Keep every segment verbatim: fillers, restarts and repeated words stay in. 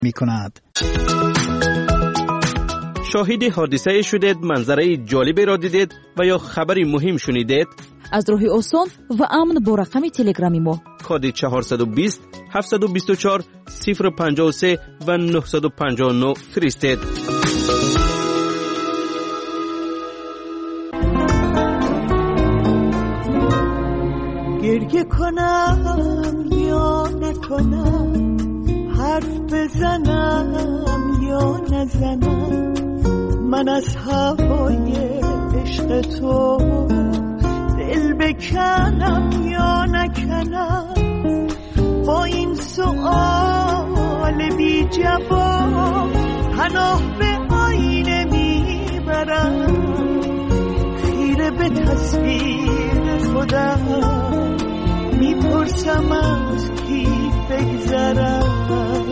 می کند. شاهد حادثه شدید، منظره جالبی را دیدید و یا خبری مهم شنیدید؟ از راه آسان و امن با رقم تلگرامی ما کد چهارصد و بیست هفتصد و بیست و چهار صفر پنجاه و سه و نهصد و پنجاه و نه فرستید. گریه کنم یا نکنم، حرف بزنم یا نزنم، من از هوای عشق تو دل بکنم یا نکنم. با این سؤال بی جواب پناه به آینه میبرم، خیره به تصویر خودم میپرسم از کی بگذرم.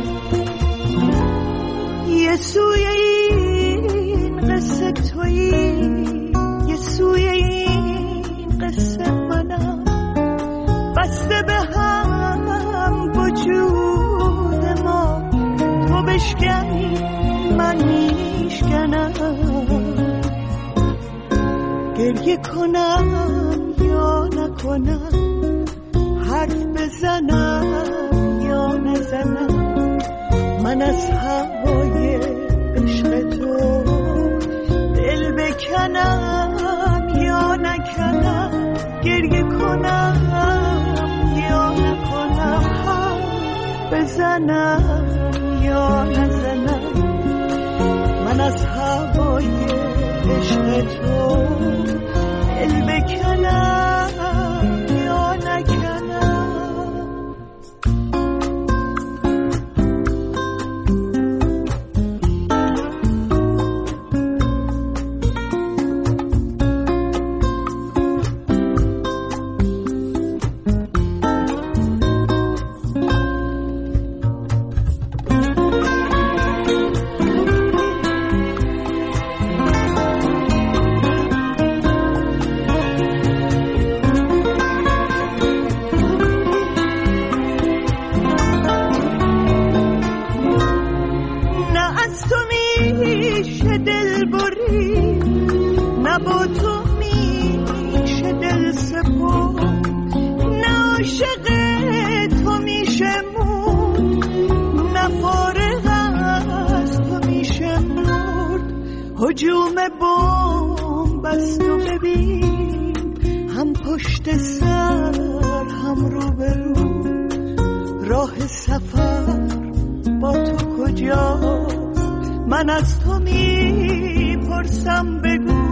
یه سوی این قصه تویی، یه سوی این قصه منم، بسته به هم وجود ما، تو بشکنی من میشکنم. گریه کنم یا نکنم، حرف بزنم یا نزنم، من از هوای عشق تو دل بکنم یا نکنم. گریه کنم یا نکنم، حرف بزنم یا نزنم، من از هوای عشق تو دل بکنم یا نکنم. با تو میشه دل سپرد، نه عاشق تو میشه مرد، نه فارغ از تو میشه مرد. هجوم بمب از تو ببین، هم پشت سر هم رو به رو، راه سفر با تو کجاست؟ من از تو میپرسم بگو،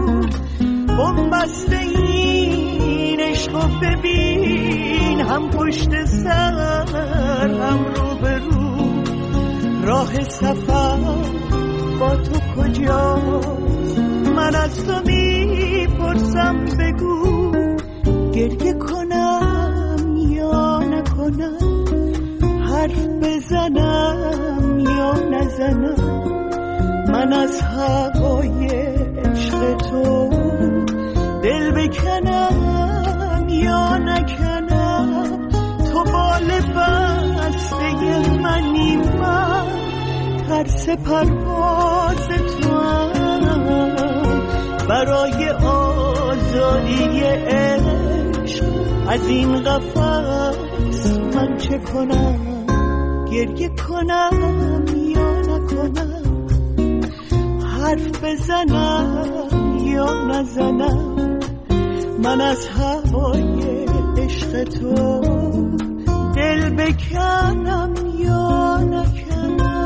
بنبسته این عشقو ببین، هم پشت سر هم رو به رو، راه سفر با تو کجاست؟ من از تو میپرسم بگو، گریه کنم یا نکنم، حرف بزنم یا نزنم، من از هوای عشق تو دل بکنم یا نکنم. تو بال بسته منی، من ترس پرواز تو هم، برای آزادی عشق از این قفس من چه کنم؟ گریه کنم یا نکنم، حرف بزنم یا نزنم، من از هوای عشق تو دل بکنم یا نکنم.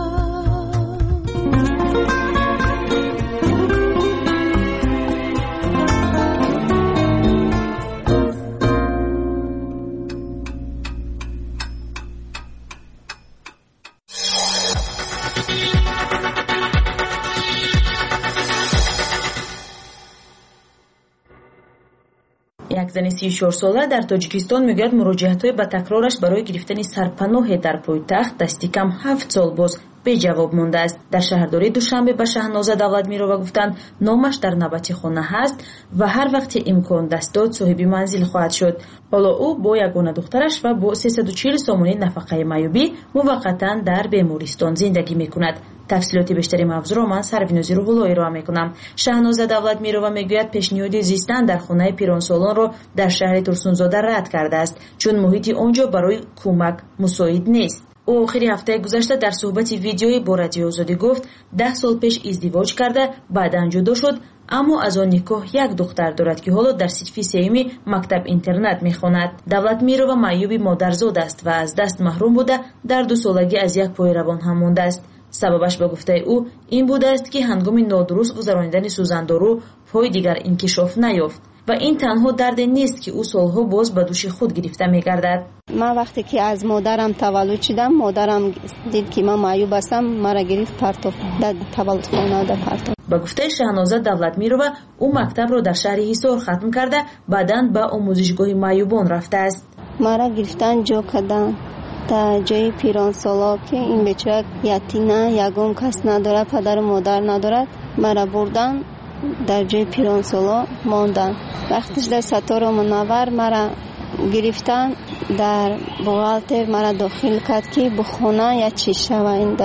یک زن سی و چهار ساله در تاجیکستان میگوید مراجعت‌های با تکرارش برای گرفتن سرپناه در پایتخت دستی کم هفت سال باز بی جواب مانده است. در شهرداری دوشنبه به شهنازه دولتمیرова گفتند نامش در نوبت خانه هست و هر وقت امکان دست داد صاحب منزل خواهد شد. حالا او با یگانه دخترش و با سیصد و چهل سامانی نفقه معیوبی موقتا در بیمارستان زندگی میکند. تفصیلات بیشتری موضوع را من سروینوزی روح‌الله ارائه میکنم. شهنازه دولتمیرова میگوید پیشنهاد زیستن در خانه پیرانسالان را در شهر ترسونزاده رد کرده است چون محیط آنجا برای کمک مساعد نیست. او آخر هفته گذشته در صحبت ویدیویی با رادیو آزادی گفت ده سال پیش ازدواج کرده بعداً جدا شد، اما از آن نکاح یک دختر دارد که حالا در صف سوم مکتب اینترنت میخواند. دولتمیرова معیوب مادرزاد است و از دست محروم بوده در دو سالگی از یک پای روان هم مانده است. سببش به گفته او این بوده است که هنگام نادرست گذراندن سوزندارو پای دیگر انکشاف نیافت و این تنها درد نیست که او سالها باز به دوش خود گرفته می‌گردد. من وقتی که از مادرم تولد شدم، مادرم دید که من معیوب هستم، مرا گرفت پرتاب در تولد خانه در پرتاب. به گفته شهنازه دولتمیرова او مکتب را در شهر حصار ختم کرده بعداً به آموزشگاه معیوبان رفته است. مرا گرفتن جا کردن در جای پیرانسالا که این بچه یتیمه، یگان کس نداره، پدر و مادر ندارد، مرا بردن در جای پیرانسالا ماندن. وقتش در ستاره منور مرا گرفتن در بغالتر مرا داخل کرد که بخونه یا چی شوینده.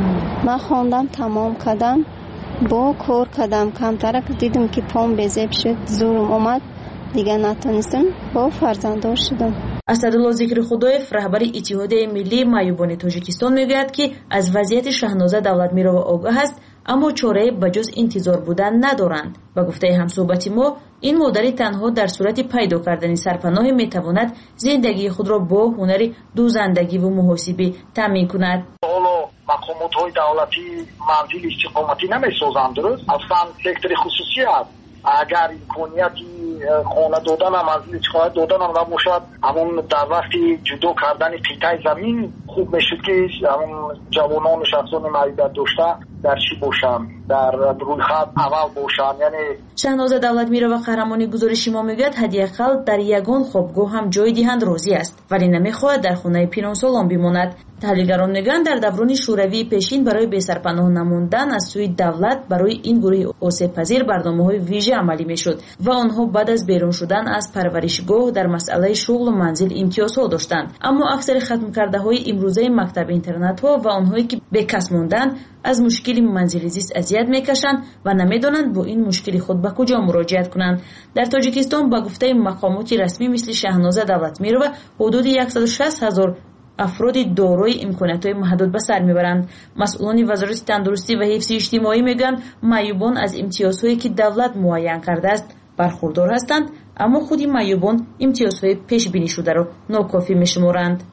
من خواندم تمام کردم، با کار کردم کمتره که دیدم که پام بزیب شد، زورم اومد دیگه نتونستم، با فرزنددار شدم. اسدالله ذکر خدایف رهبر اتحاد ملی معیوبان تاجیکستان میگوید که از وضعیت شهنازه دولتمیرova آگاه است اما چاره بجز انتظار بودن ندارند. با گفته همصحبت ما این مادر تنها در صورت پیدا کردن سرپناه میتواند زندگی خود را با هنر دوزندگی و محاسبه تامین کند. حالا مقامات های دولتی منزل استقامتی نمیسازند، درست؟ اصلا سکتور خصوصی است. اگر امکانیتی خانه دادن هم منزل چقدر دادن هم نباشد، همون در وقت جدا کردن قطعه زمین خوب میشد که همون جوانان شخصان معیوبیت داشته در چی باشن، در روی خط اول باشن. یعنی شهنازه دولتمیرova قهرمانی گزارشی ما میگوید حداقل در یگان خوابگاه هم جای دهند راضی است ولی نمیخواهد در خانه پیرانسالان بماند. تحلیلگران میگویند در دوران شوروی پیشین برای بی‌سرپناه نموندن از سوی دولت برای این گروه آسیب پذیر برنامه‌های ویژه عملی میشد و آنها بعد از بیرون شدن از پرورشگاه در مسئله شغل و منزل امتیازها داشتند. اما اکثر ختم کرده های امروزه مکتب اینترنت ها و آنهایی که بیکس ماندن از مشکل منزل زیست اذیت میکشند و نمیدانند با این مشکل خود به کجا مراجعت کنند. در تاجیکستان با گفته مقامات رسمی مثل شهنازه دولتمیرova حدود صد و شصت هزار افراد دارای امکانات‌های محدود به سر میبرند. مسئولان وزارت تندرستی و حفظ اجتماعی میگن معیوبان از امتیازهایی که دولت معین کرده است برخوردار هستند اما خود معیوبان امتیازهای پیش بینی شده را ناکافی میشمارند.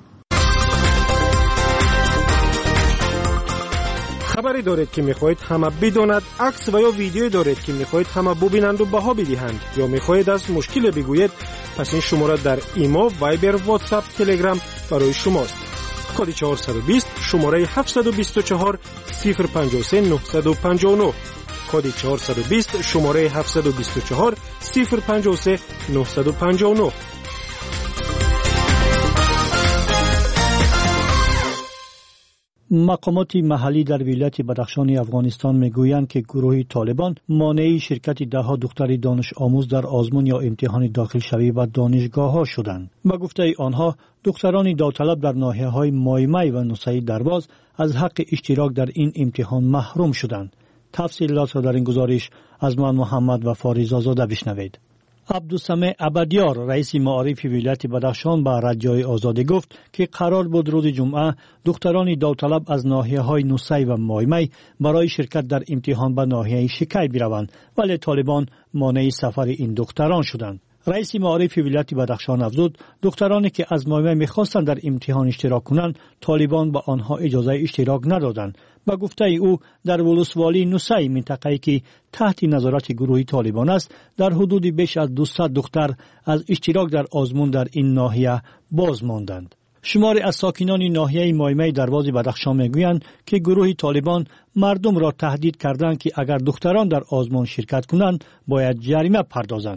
خبری دارید که میخواهید همه بداند، عکس و یا ویدیو دارید که میخواهید همه ببینند و بها بدهند یا میخواهید از مشکل بگویید، پس این شماره در ایمو، وایبر، واتساپ، تلگرام برای شماست. کد چهارصد و بیست شماره هفتصد و بیست و چهار صفر پنجاه و سه نهصد و پنجاه و نه. کد چهارصد و بیست شماره هفتصد و بیست و چهار صفر پنجاه و سه نهصد و پنجاه و نه. مقامات محلی در ولایت بدخشان افغانستان میگویند که گروه طالبان مانع شرکت دهها دختر دانش آموز در آزمون یا امتحان داخل شوی و دانشگاه ها شدند. با گفته آنها دختران داوطلب در ناحیه‌های مایمای و نوسعی درواز از حق اشتراک در این امتحان محروم شدند. تفصیلات را در این گزارش از من محمد و فاریز آزاده بشنوید. عبدالسمع عبدیار رئیس معارف ولایت بدخشان به رادیو آزادی گفت که قرار بود روز جمعه دختران داوطلب از ناحیه‌های نوسعی و مایمای برای شرکت در امتحان به ناحیه شکی بروند ولی طالبان مانع سفر این دختران شدند. رئیس معارف ولایت بدخشان افزود دخترانی که از مایمای می‌خواستند در امتحان اشتراک کنند طالبان به آنها اجازه اشتراک ندادند. با گفته او در ولسوالی نوسعی منطقه‌ای که تحت نظارت گروه طالبان است در حدود بیش از دویست دختر از اشتراک در آزمون در این ناحیه باز ماندند. شماری از ساکنان ناحیه مایمای درواز بدخشان میگویند که گروه طالبان مردم را تهدید کردند که اگر دختران در آزمون شرکت کنند باید جریمه پردازند.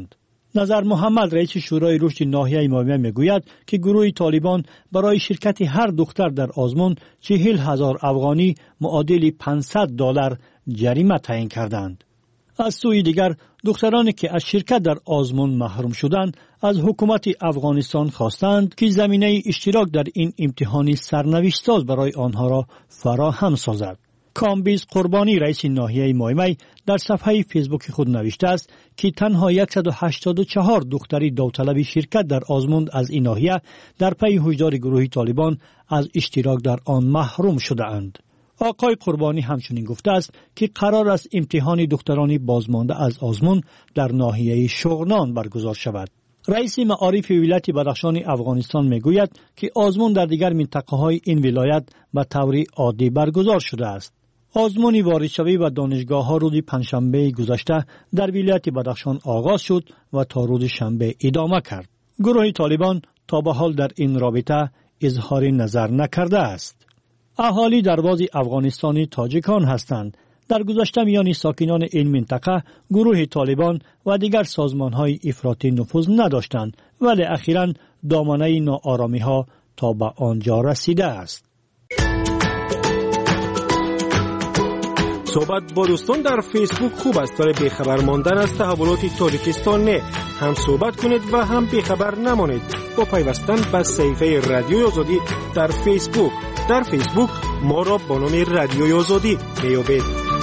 نظر محمد رئیس شورای رشد ناحیه مایمه میگوید که گروه طالبان برای شرکت هر دختر در آزمون چهل هزار افغانی معادل پانصد دلار جریمه تعیین کردند. از سوی دیگر دخترانی که از شرکت در آزمون محروم شدند از حکومت افغانستان خواستند که زمینه اشتراک در این امتحان سرنوشت ساز برای آنها را فراهم سازد. کامبیز قربانی رئیس ناحیه مایمه در صفحه فیسبوک خود نوشته است که تنها صد و هشتاد و چهار دختری داوطلب شرکت در آزمون از این ناحیه در پی هشدار گروه طالبان از اشتراک در آن محروم شده اند. آقای قربانی همچنین گفته است که قرار است امتحان دخترانی بازمانده از آزمون در ناحیه شغنان برگزار شود. رئیس معارف ولایت بدخشان افغانستان میگوید که آزمون در دیگر منطقه های این ولایت به طور عادی برگزار شده است. آزمون واردشوی و دانشگاه ها روز پنجشنبه گذشته در ولایت بدخشان آغاز شد و تا روز شنبه ادامه کرد. گروه طالبان تا به حال در این رابطه اظهار نظر نکرده است. اهالی درواز افغانستانی تاجیکان هستند. در گذشته میان ساکنان این منطقه گروه طالبان و دیگر سازمان‌های افراطی نفوذ نداشتند، ولی اخیراً دامنه ناآرامی‌ها تا به آنجا رسیده است. صحبت با دوستان در فیسبوک خوب است، ولی بیخبر ماندن از تحولات تاجیکستان نه. هم صحبت کنید و هم بیخبر نمانید با پیوستن به صفحه رادیوی آزادی در فیسبوک. در فیسبوک ما را با نام رادیوی آزادی میابید.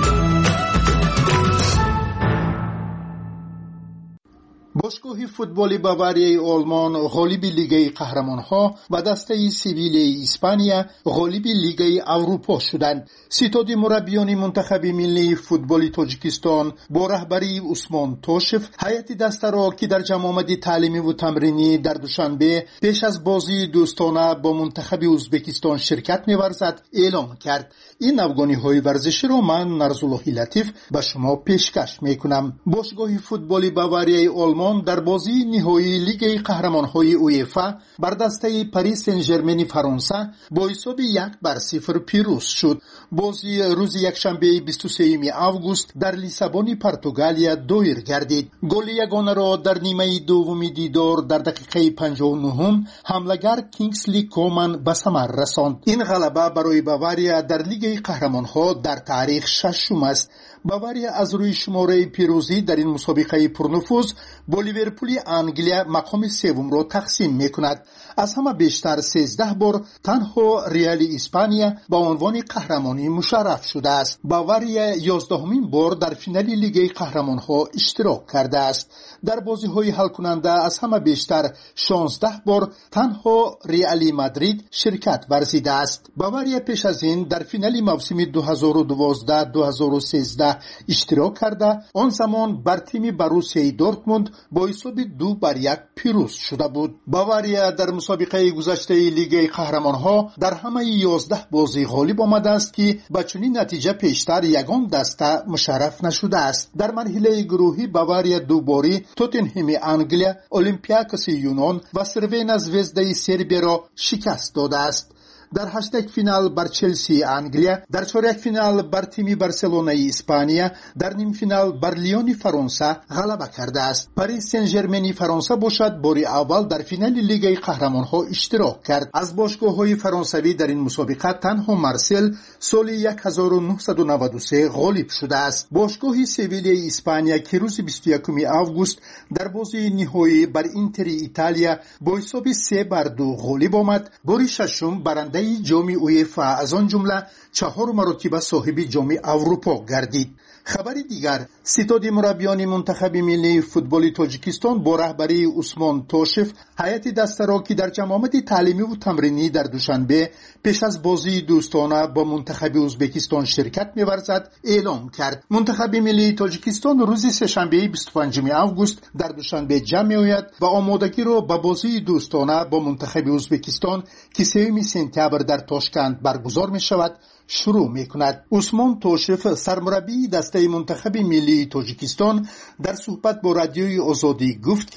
باشگاه فوتبال باواریای آلمان غالب لیگ قهرمان‌ها و دسته سیویل اسپانیا غالب لیگ اروپا شدند. ستاد مربیان منتخب ملی فوتبال تاجیکستان با رهبری عثمان توشف هیئت دسته را که در جمع آمد تعلیمی و تمرینی در دوشنبه پیش از بازی دوستانه با منتخب ازبکستان شرکت می‌ورزد اعلام کرد. این افغانی‌های ورزشی را من نرزالله لطیف به شما پیشکش می‌کنم. باشگاه فوتبال باواریای آلمان در بازی نهایی لیگ قهرمان‌های اویفا بر دسته پاریس سن ژرمن فرانسه با حساب یک بر صفر پیروز شد. بازی روز یکشنبه بیست و سوم آگوست در لیسابون پرتغالیا دایر گردید. گل یگانه را در نیمه دوم دیدار در دقیقه پنجاه و نه حمله‌گر کینگسلی کومن به ثمر رساند. این غلبه برای باواریا در لیگ قهرمان‌ها در تاریخ ششم است. باواریا از روی شماره پیروزی در این مسابقه پرنفوذ با لیورپول انگلیا مقام سوم را تقسیم می‌کند. از همه بیشتر سیزده بار تنها ریال اسپانیا با عنوان قهرمانی مشرف شده است. باواریا یازدهمین بار در فینال لیگ قهرمان‌ها اشتراک کرده است. در بازی‌های حل کننده از همه بیشتر شانزده بار تنها ریال مادرید شرکت ورزیده است. باواریا پیش از این در فینال موسم دو هزار و دوازده دو هزار و سیزده اشتراک کرده، آن زمان بر تیم بروسیای دورتموند با حساب دو بر یک پیروز شده بود. باواریا در مسابقه گذشته لیگ قهرمان‌ها در همه یازده بازی غالب آمده است که با چنین نتیجه پیشتر یگان دسته مشرف نشده است. در مرحله گروهی باواریا دو باری توتنهام انگلیا، اولمپیاکوس یونان و سروینا زvezda سربیا را شکست داده است. در هشتگ فینال بر چلسی انگلیا، در چهارک فینال بر تیم بارسلونا اسپانیا، در نیم فینال بر لیون فرانسه غلبه کرده است. پاریس سن ژرمن فرانسه باشد باری اول در فینال لیگ قهرمان‌ها اشتراک کرد. از باشگاه‌های فرانسوی در این مسابقه تنها مارسل سال هزار و نهصد و نود و سه غالب شده است. باشگاه سویل اسپانیا که روز بیست و یکم آگوست در بازی نهایی بر اینتر ایتالیا با حساب سه بر دو غالب آمد، باری ششم برنده جام اویفا از آن جمله چهار مرتبه صاحب جام اروپا گردید. خبر دیگر، ستاد مربیان منتخب ملی فوتبال تاجیکستان با رهبری عثمان توشف هیئت دسته را که در جمع آمد تعلیمی و تمرینی در دوشنبه پیش از بازی دوستانه با منتخب ازبکستان شرکت می‌ورزد اعلام کرد. منتخب ملی تاجیکستان روز سه‌شنبه بیست و پنجم آگوست در دوشنبه جمع می‌آید و آمادگی را با بازی دوستانه با منتخب ازبکستان که سوم سپتامبر در تاشکند برگزار می‌شود شروع می‌کند. عثمان توشف سرمربی دسته منتخب ملی تاجیکستان در صحبت با رادیوی آزادی گفت که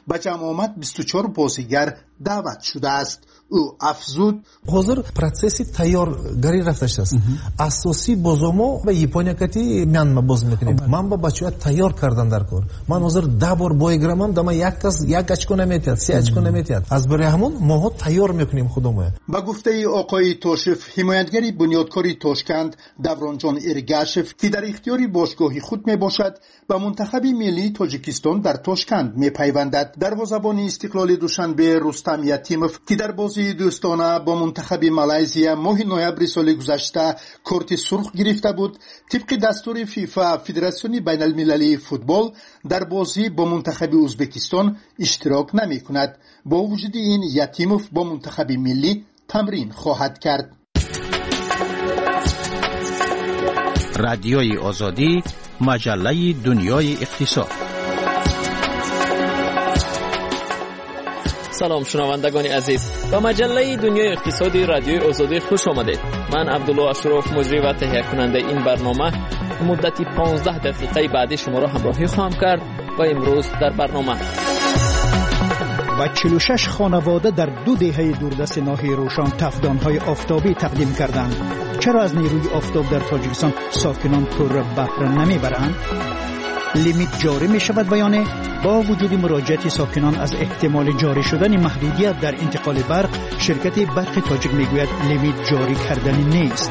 به جمع آمد بیست و چهار بازیگر دعوت شده است. او افزود حاضر پروسسی تیارگاری رفتش است. اساسی بازمو به یپونیا کتی میان ما باز میکنیم. من با بچه‌ها تیار کردم در کار. من حاضر ده بار بایگرامم دما یک کس یک اچکو نمیتیاد، سه اچکو نمیتیاد. از برای همون ما تیار میکنیم خودمون. با گفته آقای توشف، حمایتگری بنیادکاری تاشکند دورانجان ارگاشف که در اختیار باشگاهی خود میباشد و منتخب ملی تاجیکستان در تاشکند میپیوندد. دروازه‌بان استقلال دوشنبه رستم یتیموف که در بازی دوستانه با منتخب مالزیا ماه نوامبر سال گذشته کارت سرخ گرفته بود، طبق دستور فیفا فدراسیون بین المللی فوتبال در بازی با منتخب ازبکستان اشتراک نمی کند. با وجود این یتیموف با منتخب ملی تمرین خواهد کرد. رادیوی آزادی، مجله دنیای اقتصاد. سلام شنوندگان عزیز، با مجله دنیای اقتصادی رادیوی آزادی خوش آمدید. من عبدالله اشرف مجری و تهیه کننده این برنامه مدتی پانزده دقیقه بعدی شما را همراهی خواهم کرد و امروز در برنامه و چهل و شش خانواده در دو دهه دوردست ناحیه روشن تفدان‌های آفتابی تقدیم کردند. چرا از نیروی آفتاب در تاجیکستان ساکنان پر بهره نمیبرند؟ لیمیت جاری می شود بیانه با وجود مراجعت ساکنان از احتمال جاری شدن محدودیت در انتقال برق، شرکت برق تاجیک می گوید لیمیت جاری کردنی نیست.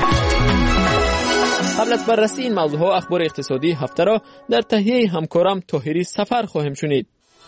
قبل از بررسی این موضوع ها اخبار اقتصادی هفته را در تهیه همکارم طاهری سفر خواهیم شنید.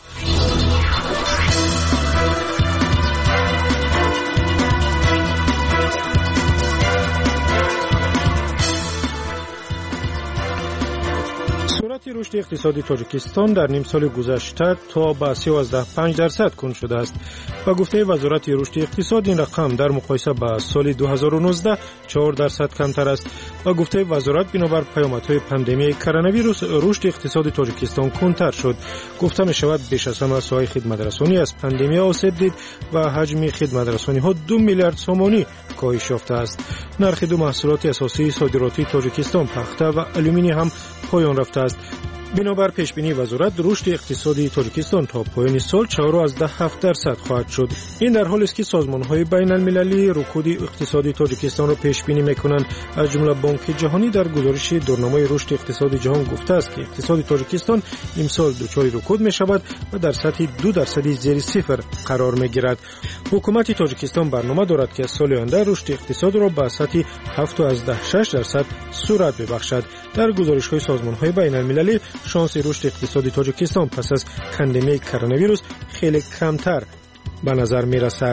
سرعت رشد اقتصادی تاجیکستان در نیم سال گذشته تا به سیزده و پنج درصد کند شده است. با گفته وزارت رشد اقتصاد این رقم در مقایسه با سال دو هزار و نوزده چهار درصد کمتر است. با گفته وزارت بنابر پیامدهای پاندمی کرونا ویروس رشد اقتصادی تاجیکستان کندتر شد. گفته می شود بیش از همه ساحه خدمترسانی از پاندمی آسیب دید و حجم خدمترسانی ها دو میلیارد سومانی کاهش یافته است. نرخ دو محصولات اساسی صادراتی تاجیکستان پخته و آلومینی هم پایان رفته است. بنابر پیشبینی وزارت رشد اقتصادی تاجیکستان تا پایان سال چهار و هفت درصد خواهد شد. این در حالی است که سازمان‌های بین المللی رکود اقتصادی تاجیکستان را پیش بینی می‌کنند. از جمله بانک جهانی در گزارش دورنامه رشد اقتصادی جهان گفته است که اقتصاد تاجیکستان امسال دچار رکود می‌شود و در سطح دو درصدی زیر صفر قرار می‌گیرد. حکومت تاجیکستان برنامه دارد که سال آینده رشد اقتصاد را به سطح هفت و شش درصد سرعت ببخشد. در گزارش‌های سازمان‌های بین المللی شانس رشد اقتصادی تاجیکستان پس از پاندمی کرونا ویروس خیلی کمتر به نظر می رسد.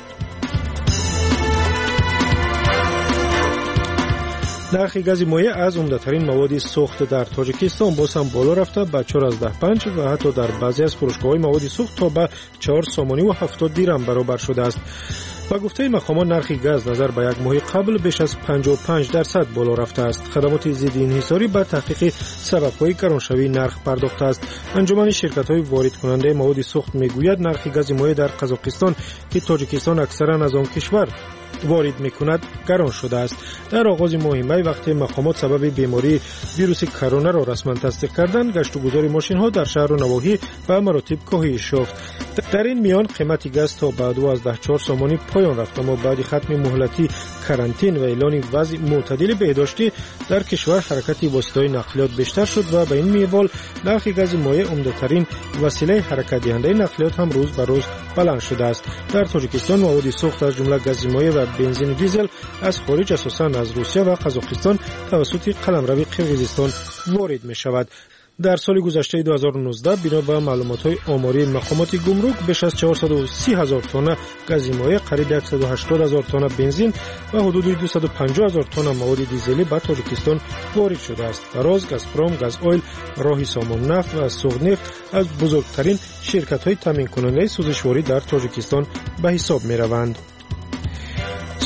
نرخ گاز مایع از عمده‌ترین مواد سوخت در تاجیکستان باز هم بالا رفته به چهار و پنج و حتی در بعضی از فروشگاه‌های مواد سوخت تا به چهار سومانی و هفتاد دیرم برابر شده است. با گفته مقامات نرخ گاز نظر به یک ماه قبل بیش از پنجاه و پنج درصد بالا رفته است. خدمات ضد انحصاری به تحقیق سبب‌های گرانشوی نرخ پرداخته است. انجمن شرکت‌های وارد کننده مواد سوخت میگوید نرخ گاز مایع در قزاقستان که تاجیکستان اکثرا از آن کشور وارد میکند گران شده است. در آغاز ماه می وقتی مقامات سبب بیماری ویروس کرونا را رسما تصدیق کردند، گشت و گذار ماشین ها در شهر و نواحی به مراتب کاهش یافت. در این میان قیمت گاز تا به دوازده و چهار سومانی پایان رفت، اما بعد ختم مهلتی کرانتین و اعلان وضع معتدل بهداشتی در کشور حرکت واسطه‌های نقلیات بیشتر شد و به این منوال نرخ گاز مایع عمده‌ترین وسیله حرکت دهنده نقلیات هم روز به روز بلند شده است. در تاجیکستان مواد سوخت از جمله گاز مایع و بنزین و دیزل از خارج اساساً از روسیه و قزاقستان توسط قلمرو قرقیزستان وارد می شود. در سال گذشته دو هزار و نوزده بنا به معلومات‌های آماری مقامات گمرک بیش از چهارصد و سی هزار تن گاز مایع، قریب صد و هشتاد هزار تن بنزین و حدود دویست و پنجاه هزار تن مواد دیزلی به تاجیکستان وارد شده است. فراز، گازپروم، گاز اویل، راهی سامان نفت و سوغنفت از بزرگترین شرکت‌های تامین کننده سوزشواری در تاجیکستان به حساب می‌روند.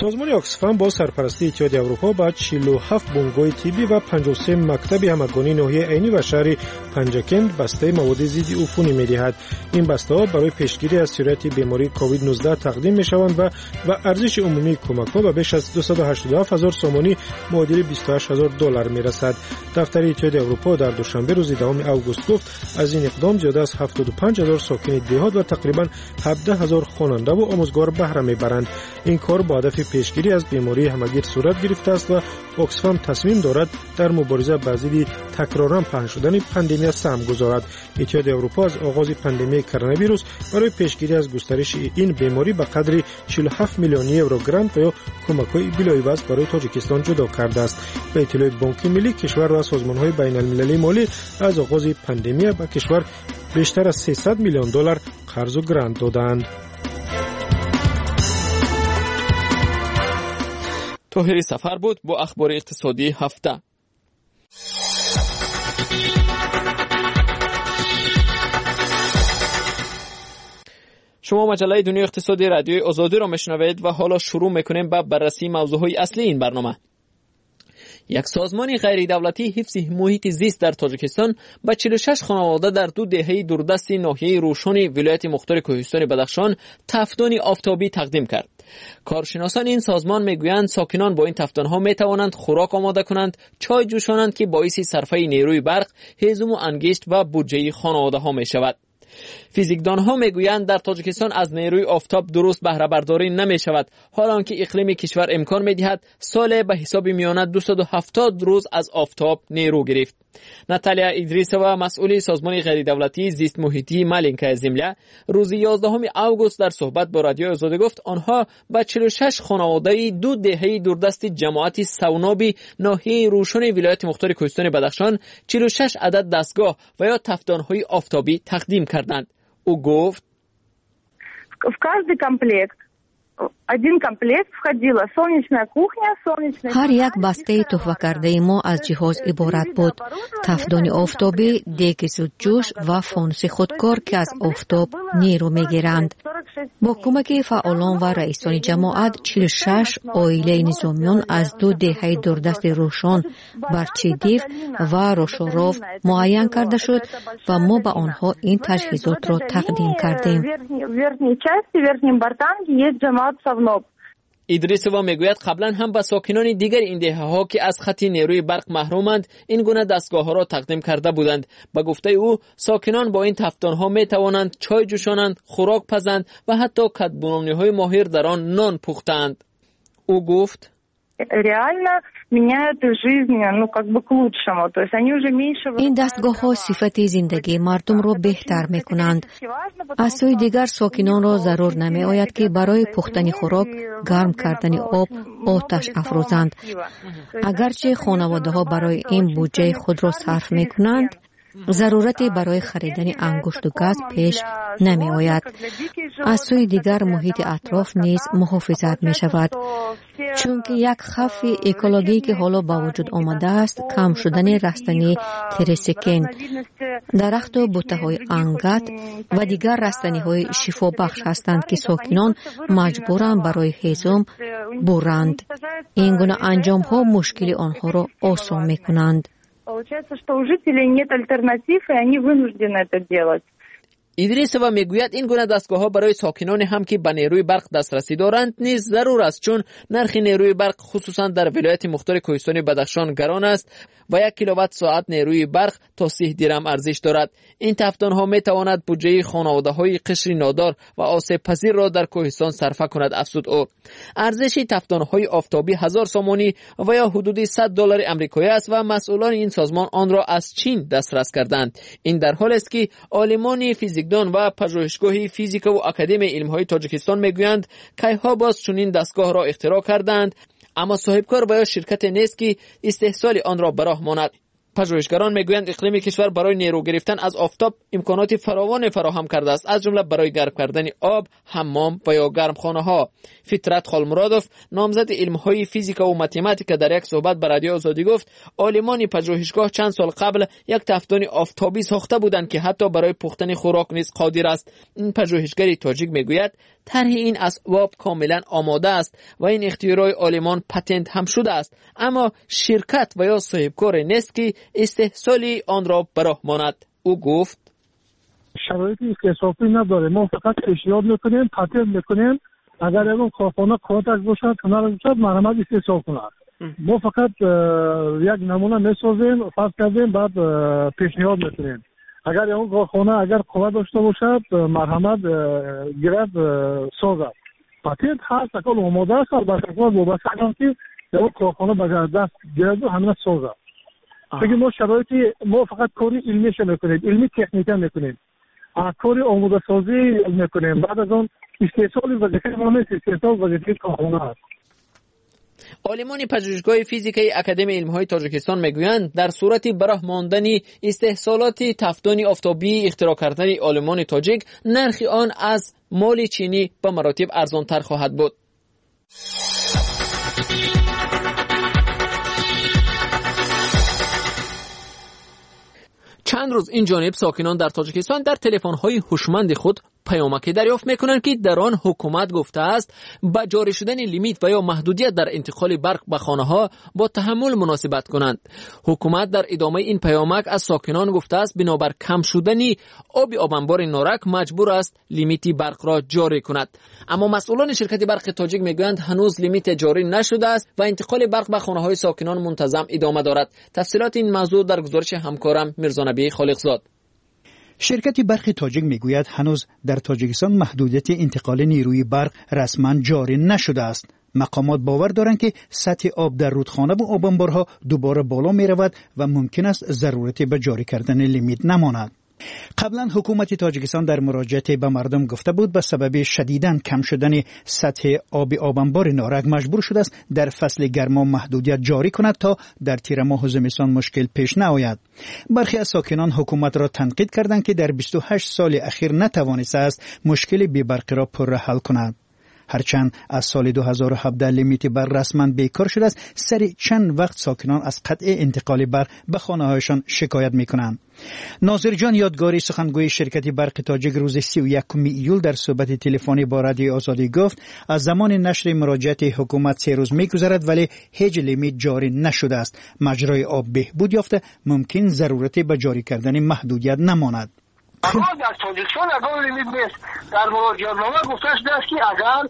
سازمان اکسفام با سرپرستی اتحادیه اروپا با چهل و هفت بنگاه طبی و پنجاه و سه مکتب همگانی ناحیه عینی و شهر پنجکند بسته مواد ضد عفونی می‌دهد. این بسته‌ها برای پیشگیری از سرایت بیماری کووید نوزده تقدیم می‌شوند و و ارزش عمومی کمک‌ها به بیش از دویست و هشتاد و هفت هزار سومانی معادل بیست و هشت هزار دلار می‌رسد. دفتر اتحادیه اروپا در دوشنبه روز دهم اوگوست گفت از این اقدام زیاده از هفتاد و پنج هزار ساکن دهات و تقریباً هفده هزار خواننده و آموزگار بهره می‌برند. این کار با هدف پیشگیری از بیماری همگیر صورت گرفته است و اکسفام تصمیم دارد در مبارزه با ضد تکرارا پهن شدن پاندمی سهم گذارد. اتحادیه اروپا از آغاز پاندمی کرونا ویروس برای پیشگیری از گسترش این بیماری به قدر چهل و هفت میلیون یورو گرانت و کمک‌های بلایوز برای تاجیکستان جدا کرده است. به اطلاع بانک ملی کشور و سازمان‌های بین‌المللی مالی از آغاز پاندمی به کشور بیشتر از سیصد میلیون دلار قرض و گرانت دادند. طاهری سفر بود با اخبار اقتصادی هفته. شما مجله دنیای اقتصادی رادیوی آزادی را میشنوید و حالا شروع میکنیم با بررسی موضوعهای اصلی این برنامه. یک سازمان غیر دولتی حفظ محیط زیست در تاجیکستان با چهل و شش خانواده در دو دهه دوردست ناحیه روشن ولایت مختار کوهستان بدخشان تفدان آفتابی تقدیم کرد. کارشناسان این سازمان میگویند ساکنان با این تفدان‌ها میتوانند خوراک آماده کنند، چای جوشانند که باعث صرفه نیروی برق، هیزم و انگشت و بودجه خانواده‌ها میشود. فیزیکدانها میگویند در تاجیکستان از نیروی آفتاب درست بهره برداری نمی شود، حالان که اقلیم کشور امکان میدهد سال به حساب میانه دویست و هفتاد روز از آفتاب نیرو گرفت. ناتالیا ایدریسووا مسئول سازمان غیر دولتی زیست محیطی مالینکا زمله روز یازدهم اوگوست در صحبت با رادیو آزادی گفت آنها با چهل و شش خانواده دو دهه دوردست جماعت سونابی ناحیه روشن ولایت مختار کوهستان بدخشان چهل و شش عدد دستگاه و یا تفدان‌های آفتابی تقدیم کردند. او گفت в каждый комплект один комплект входила солнечная кухня, солнечная هر یک بسته تحفه کرده ما از جهاز عبارت بود: تفدان آفتابی، دیگ زودجوش و فانوس خودکار که از آفتاب نیرو میگیرند. با کمک فعالان و رئیسان جماعت چهل و شش عائله نظامیان از دو دهه دوردست روشن برچیدیف و روشوروف معین کرده شد و ما به آنها این تجهیزات را تقدیم کردیم. ایدریسووا میگوید قبلا هم به ساکنان دیگر این دهه ها که از خط نیروی برق محرومند این گونه دستگاه ها را تقدیم کرده بودند. به گفته او ساکنان با این تفدان ها می توانند چای جوشانند، خوراک پزند و حتی کدبنامنی های ماهر در آن نان پختند. او گفت این دستگاه ها صفت زندگی مردم را بهتر می کنند. از سوی دیگر ساکنان را ضرور نمی آید که برای پختن خوراک گرم کردن آب آتش افروزند. اگرچه خانواده ها برای این بودجه خود را صرف می کنند، ضرورتی برای خریدن انگشت و گاز پیش نمی آید. از سوی دیگر محیط اطراف نیز محافظت می شود، چون که یک خف اکولوژی که حالا با وجود آمده است کم شدن رستنی تریسکین، درخت و بوته های انگت و دیگر رستنی های شفا بخش هستند که ساکنان مجبورند برای هیزم برند. این گونه انجام ها مشکل آنها را آسان می کنند. Получается, что у жителей нет альтернатив, и они вынуждены это делать. ایدریسووا میگوید این گونه دستگاه ها برای ساکنان هم که به نیروی برق دسترسی دارند نیز ضرور است، چون نرخ نیروی برق خصوصا در ولایت مختار کوهستان بدخشان گران است و یک کیلووات ساعت نیروی برق تا سی درم ارزش دارد. این تفدان ها می تواند بودجه خانواده های قشر نادار و آسیب پذیر را در کوهستان صرفه کند. افزود او ارزش تفدان های آفتابی هزار سومانی و یا حدود صد دلار آمریکایی است و مسئولان این سازمان آن را از چین دسترس کردند. این در حالی است که عالمان فیزیکدان و پژوهشگاه فیزیک و اکادمی علم‌های تاجیکستان میگویند کیها باز چنین دستگاه را اختراع کردند، اما صاحبکار و یا شرکت نیست که استحصال آن را به راه ماند. پژوهشگران میگویند اقلیم کشور برای نیرو گرفتن از آفتاب امکانات فراوان فراهم کرده است، از جمله برای گرم کردن آب، حمام و یا گرمخانه ها. فطرت خالمرادوف، نامزد علم‌های فیزیک و متماتیک، در یک صحبت با رادیو آزادی گفت عالمان پژوهشگاه چند سال قبل یک تفدان آفتابی ساخته بودند که حتی برای پختن خوراک نیز قادر است. این پژوهشگر تاجیک میگوید طرح این اسباب کاملا آماده است و این اختراع عالمان پتنت هم شده است، اما شرکت و یا صاحبکار نیست که استحصالی آن را براه ماند. او گفت شرایطی استحصالی نداره، ما فقط پیشنهاد میکنیم، پتنت میکنیم، اگر اون کارخانه کارتش باشد، هنر باشد، مرحمت استحصال کند. ما فقط یک نمونه میسازیم، فرض کردیم، بعد پیشنهاد میکنیم. اگر اون کارخانه اگر قوت داشته باشد، مرحمت گرد سازد. پتنت هست، اکل آماده است، البته وابسته است که اون کارخانه به دست گرد و همین سازد. بگیم ما شرایطی، ما فقط کاری علمیش میکنیم، علمی تکنیکا میکنیم، کاری آماده سازی میکنیم، بعد از اون استحصال وظیفه ما نیست، استحصال وظیفه کارخانه است. عالمان پژوهشگاه فیزیکی اکادمی علم‌های تاجیکستان میگویند در صورت براه ماندن استحصالات تفدان آفتابی اختراع کردن عالمان تاجیک، نرخ آن از مال چینی به مراتب ارزان‌تر خواهد بود. چند روز این جانب ساکنان در تاجیکستان در تلفن‌های هوشمند خود پیامکی دریافت میکنند که در آن حکومت گفته است با جاری شدن لیمیت و یا محدودیت در انتقال برق به خانه‌ها با تحمل مناسبت کنند. حکومت در ادامه این پیامک از ساکنان گفته است بنابر کم شدن آب آبانبار نارک مجبور است لیمیت برق را جاری کند. اما مسئولان شرکت برق تاجیک میگویند هنوز لیمیت جاری نشده است و انتقال برق به خانه‌های ساکنان منتظم ادامه دارد. تفصیلات این موضوع در گزارش همکارم میرزا نبی خالقزاد. شرکت برق تاجیک میگوید هنوز در تاجیکستان محدودیت انتقال نیروی برق رسما جاری نشده است. مقامات باور دارند که سطح آب در رودخانه و آبانبارها دوباره بالا می رود و ممکن است ضرورت به جاری کردن لیمیت نماند. قبلا حکومت تاجیکستان در مراجعه به مردم گفته بود به سبب شدیداً کم شدن سطح آب آبانبار نارک مجبور شده است در فصل گرما محدودیت جاری کند تا در تیر ماه و زمستان مشکل پیش نیاید. برخی از ساکنان حکومت را تنقید کردند که در بیست و هشت سال اخیر نتوانسته است مشکل بی برق را پر حل کند. هرچند از سال دو هزار و هفده لیمیت برق رسما بیکار شده است، سر چند وقت ساکنان از قطع انتقال برق به خانه‌هایشان شکایت می‌کنند. ناظر جان یادگاری سخنگوی شرکت برق تاجیک روز سی و یکم ایول در صحبت تلفنی با رادیو آزادی گفت از زمان نشر مراجعه حکومت سه روز می‌گذرد ولی هیچ لیمیت جاری نشده است. مجرای آب بهبود یافته، ممکن ضرورت به جاری کردن محدودیت نماند. اما در تاجیکستان اگر لیمیت نیست، در مراجعه‌نامه گفته شده است که اگر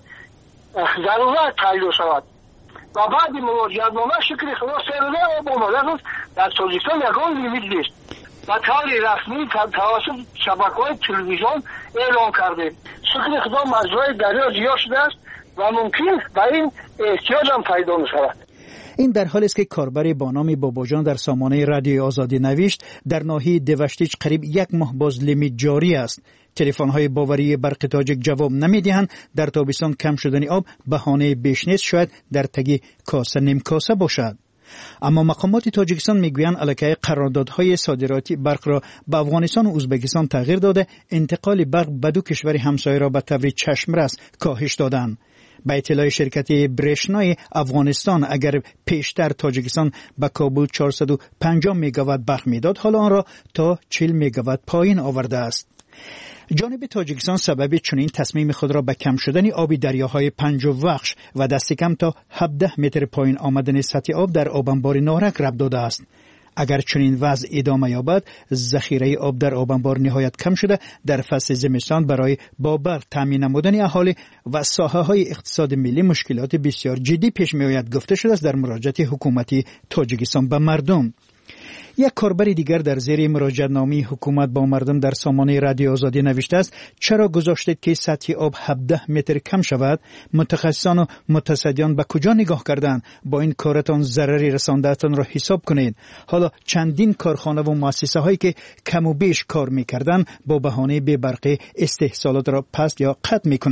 ضرورت تعیین شود و بعد مراجعه‌نامه شکل خلاص سرده آب آماده است، در تاجیکستان اگر لیمیت نیست و طور رسمی توسط شبکه‌های تلویزیون اعلام کرده شکل خدا مجرای دریا زیاد شده است و ممکن به این احتیاج هم پیدا می‌شود. این در حالی است که کاربر با نام باباجان در سامانه رادیو آزادی نوشت در ناحیه دوشتیج قریب یک ماه باز لیمیت جاری است. تلفن‌های باوری برق تاجیک جواب نمی‌دهند. در تابستان کم شدن آب بهانه بیش نیست، شاید در تگی کاسه نیم کاسه باشد. اما مقامات تاجیکستان میگویند علاقه قراردادهای صادراتی برق را به افغانستان و ازبکستان تغییر داده، انتقال برق به دو کشور همسایه را به طور چشمرس کاهش دادند. به اطلاع شرکت برشنای افغانستان اگر پیشتر تاجیکستان به کابل چهارصد و پنجاه مگاوات برق میداد، حالا آن را تا چهل مگاوات پایین آورده است. جانب تاجیکستان سبب چنین تصمیم خود را به کم شدن آب دریاهای پنج وخش و دست کم تا هفده متر پایین آمدن سطح آب در آبانبار نارک ربط داده است. اگر چنین وضع ادامه یابد، ذخیره آب در آبانبار نهایت کم شده در فصل زمستان برای با برق تامین نمودن اهالی و ساحه‌های اقتصاد ملی مشکلات بسیار جدی پیش می‌آید گفته شده است در مراجعه حکومتی تاجیکستان به مردم. یک کاربر دیگر در زیر مراجعه‌نامه حکومت با مردم در سامانه رادیو آزادی نوشته است چرا گذاشتید که سطح آب هفده متر کم شود؟ متخصصان و متصدیان به کجا نگاه کردند؟ با این کارتان ضرری رسانده‌تان را حساب کنید. حالا چندین کارخانه و مؤسسه هایی که کم و بیش کار می‌کردند با بهانه بی برقی استحصالات را پس یا قطع می‌کنند.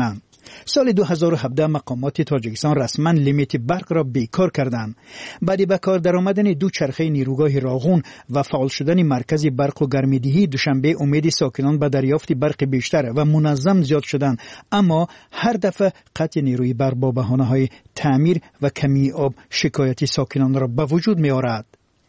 سال دو هزار و هفده مقامات تاجیکستان رسما لیمیت برق را بیکار کردند. بعد به کار درآمدن دو چرخه نیروگاه راغون و فعال شدن مرکز برق و گرمایدهی دوشنبه امید ساکنان به دریافت برق بیشتر و منظم زیاد شدند، اما هر دفعه قطع نیروی برق با بهانه‌های تعمیر و کمی آب شکایت ساکنان را به وجود می آورد.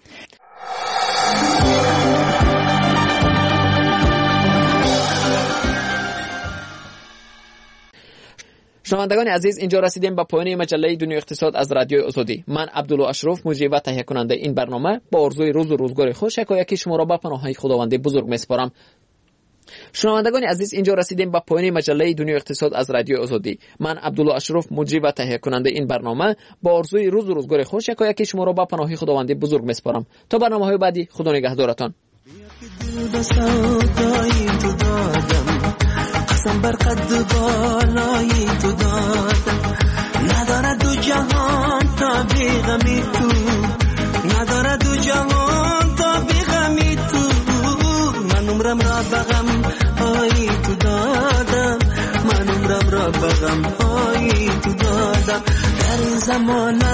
شنوندگان عزیز، اینجا رسیدیم به پایان مجله دنیای اقتصاد از رادیو آزادی. من عبدالله اشرف مجری و تهیه کننده این برنامه با آرزوی روز و روزگار خوش یکایک شما را به پناه خداوند بزرگ میسپارم. شنوندگان عزیز، اینجا رسیدیم به پایان مجله دنیای اقتصاد از رادیو آزادی. من عبدالله اشرف مجری و تهیه کننده این برنامه با آرزوی روز و روزگار خوش یکایک شما را به پناه خداوند بزرگ میسپارم. تا برنامه‌های بعدی، خدا نگهدارتان. قسم بر قد بالای تو دادم، نداره دو جهان تا بی غمی تو، نداره دو جهان تا بی غمی تو. من عمرم را بغم های تو دادم، من عمرم را بغم های تو دادم. در این زمان